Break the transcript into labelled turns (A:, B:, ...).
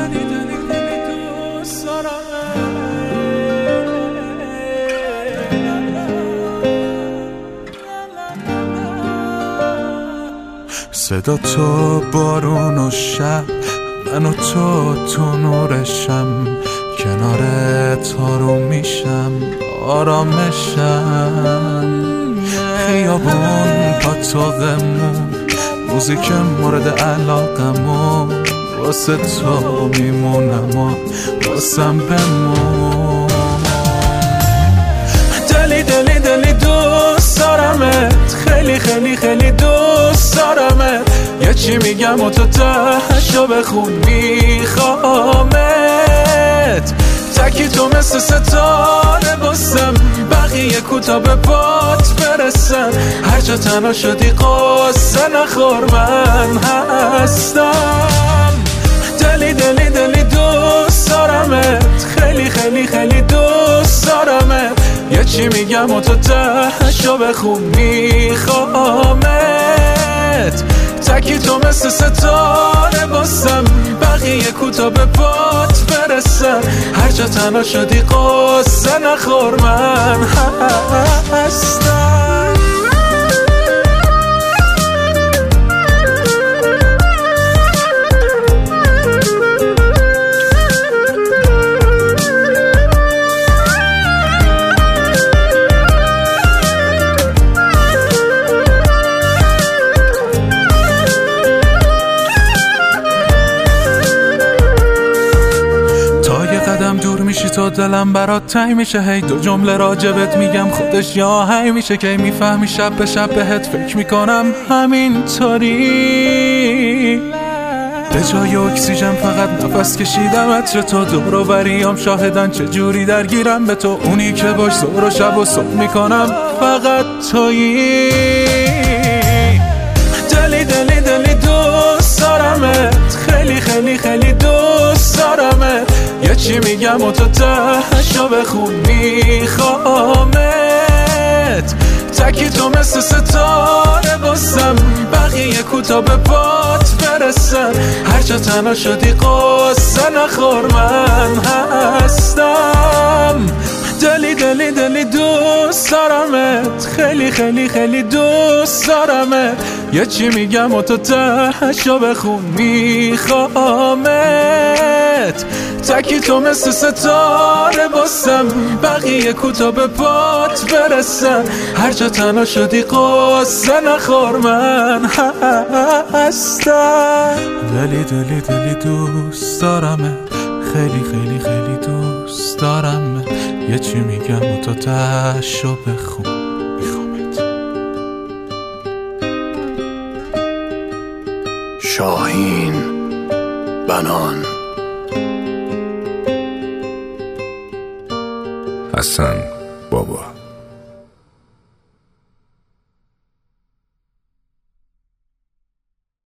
A: دلی دلی دلی دوست دارم. صدا تو بارون و شب، من و تو نورشم، کنارت آروم میشم، آرامشم. خیابون پاتوقمون، موزیک مورد علاقمون، واسه تو میمونم و واسم بمون. دلی دلی دلی دوست دارمت، خیلی خیلی خیلی دوست دارمت. یه چی میگم و تو تهشو بخون، میخوامت. تکی تو مثل ستاره باسم، بقیه کوتا به پات برسن. هر جا تنها شدی قصه نخور، من هستم. دلی دلی دلی دوست دارمت، خیلی خیلی خیلی دوست دارمت. یه چی میگم و تو تهشو بخون، میخوامت. تکی تو مثل ستاره باسم، بقیه کوتا به پات برسن. هر جا تنها شدی قصه نخور، من هستم. دور میشی تو دلم برات تنگ میشه، هی دو جمله راجبت میگم خودش یا هی میشه. که میفهمی شب به شب بهت فکر میکنم همینطوری. به جای اکسیژن فقط نفس کشیدم، عطر تو دور و بریام شاهدن چجوری درگیرم به تو. اونی که باش ظهر و شب و صبح میکنم فقط تویی. دلی دلی دلی دوست دارمت، خیلی خیلی خیلی دوست دارمت. یه چی میگم و تو تهشو بخون، میخوامت. تکی تو مثل ستاره باسم، بقیه کوتا به پات برسن. هر جا تنها شدی قصه نخور، من هستم. دلی دلی دلی دوست دارمت، خیلی خیلی خیلی دوست دارمت. یه چی میگم و تو تهشو بخون، میخوامت. تکی تو مثل ستاره باسم، بقیه کوتا به پات برسن. هر جا تنها شدی قصه نخور، من هستم. دلی دلی دلی دوست دارمت، خیلی خیلی خیلی دوست دارمت. یه چی میگم و تو تهشو بخون، میخوامت.
B: شاهین بنان،
C: حسن بابا.